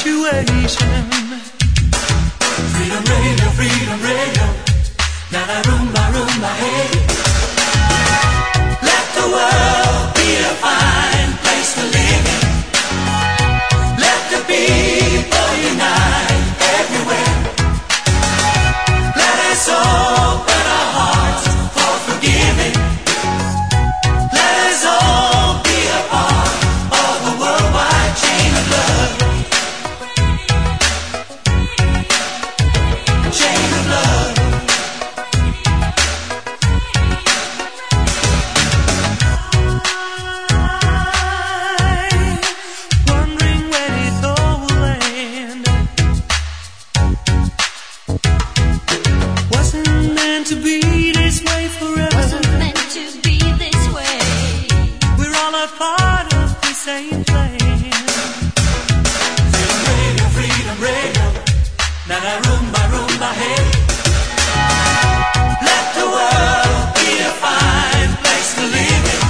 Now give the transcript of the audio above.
situation. Freedom radio, na na rumba, rumba, hey. Let the world be a fine place to live in. Let the people unite everywhere. Let us open our hearts for forgiving. Let us all be a part of the worldwide chain of love. Chain of love. Wondering when it all will end. Wasn't meant to be this way forever. Wasn't meant to be this way. We're all a part of the same plan. Freedom radio, na na rumba, rumba, hey. Let the world be a fine place to live in.